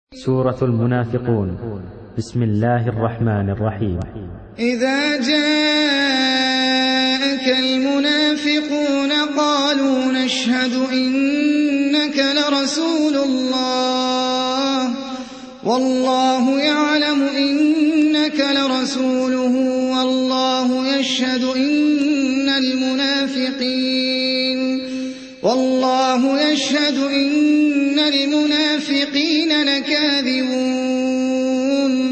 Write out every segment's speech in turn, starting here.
سورة المنافقون. بسم الله الرحمن الرحيم. إذا جاءك المنافقون قالوا نشهد إنك لرسول الله والله يعلم إنك لرسوله والله يشهد إن المنافقين لكاذبون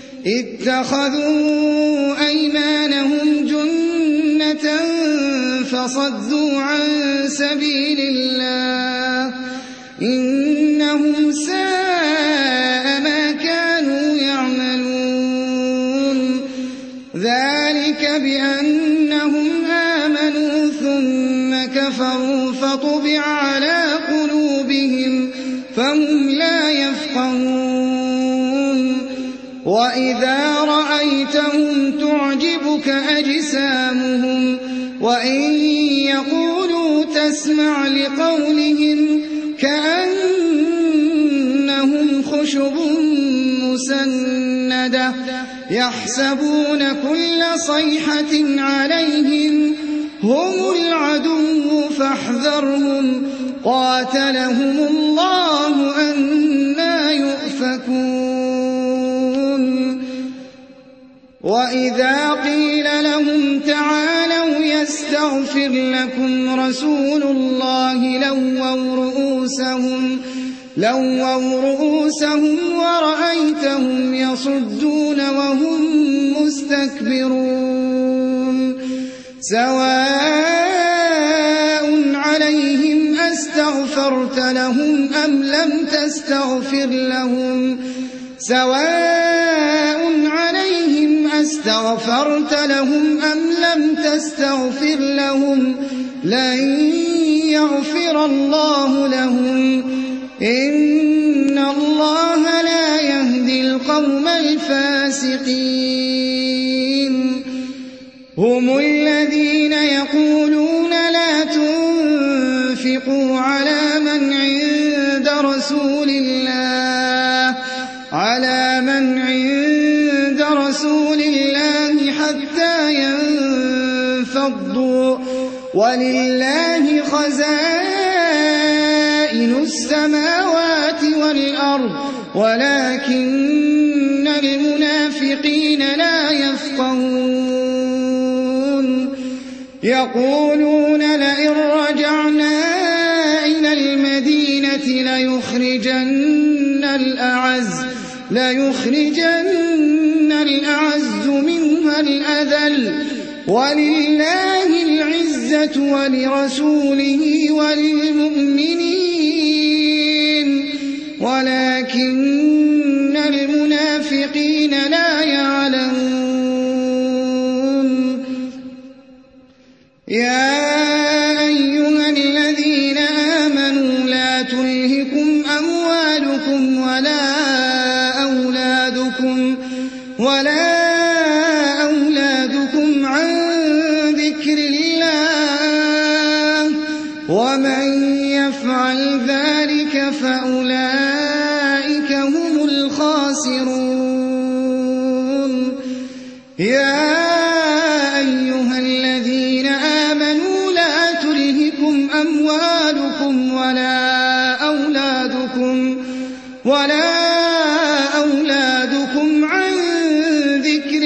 اتخذوا أيمانهم جنة فصدوا عن سبيل الله إنهم ساء ما كانوا يعملون ذلك بأنهم آمنوا ثم كفروا فطبع على قلوبهم فهم لا يفقهون وإذا رأيتهم تعجبك أجسامهم وإن يقولوا تسمع لقولهم كأنهم خشب مسندة يحسبون كل صيحة عليهم هم العدو فاحذرهم قاتلهم الله أنى يؤفكون وإذا قيل لهم تعالوا يستغفر لكم رسول الله لووا رؤوسهم ورأيتهم يصدون وهم مستكبرون سواء عليهم أستغفرت لهم أم لم تستغفر لهم لن يغفر الله لهم إن الله لا يهدي القوم الفاسقين هم الذين يقولون لا تنفقوا على من عند رسول الله حتى ينفضوا ولله خزائن السماوات والأرض ولكن المنافقين لا يفقهون يقولون لئن رجعنا إلى المدينة ليخرجن الأعز منها الأذل ولله العزة ولرسوله وللمؤمنين ولكن المنافقين لا يعلمون يا أيها الذين آمنوا لا تلهكم أموالكم ولا أولادكم عن ذكر الله ومن يفعل ذلك فأولئك هم الخاسرون يا أيها الذين آمنوا لا تلهكم أموالكم ولا أولادكم عن ذكر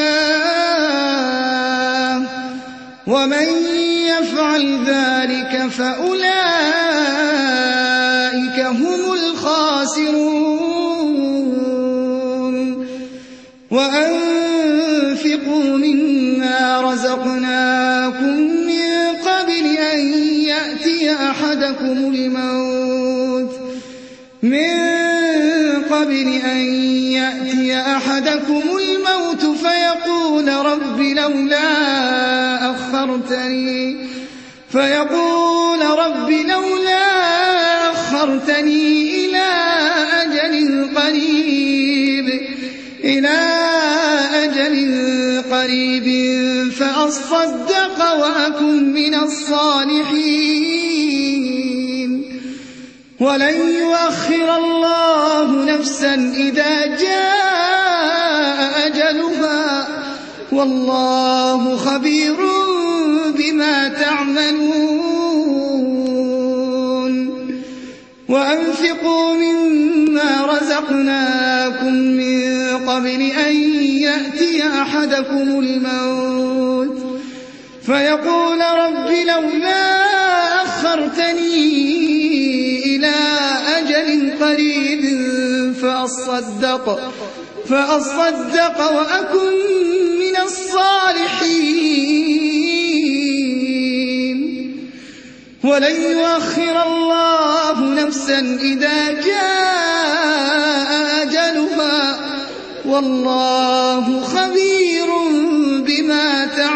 الله ومن يفعل ذلك فأولئك هم الخاسرون وأنفقوا مما رزقناكم من قبل أن يأتي أحدكم الموت فيقول رب لولا أخرتني إلى أجل قريب فأصدق وأكن من الصالحين ولن يؤخر الله نفسا إذا جاء أجلها والله خبير بما تعملون وأنفقوا مما رزقناكم من قبل أن يأتي أحدكم الموت فيقول رب لولا أخرتني إلى أجل قريب فأصدق وأكن من الصالحين ولن يؤخر الله نفسا إذا جاء أجلها والله خبير بما تعملون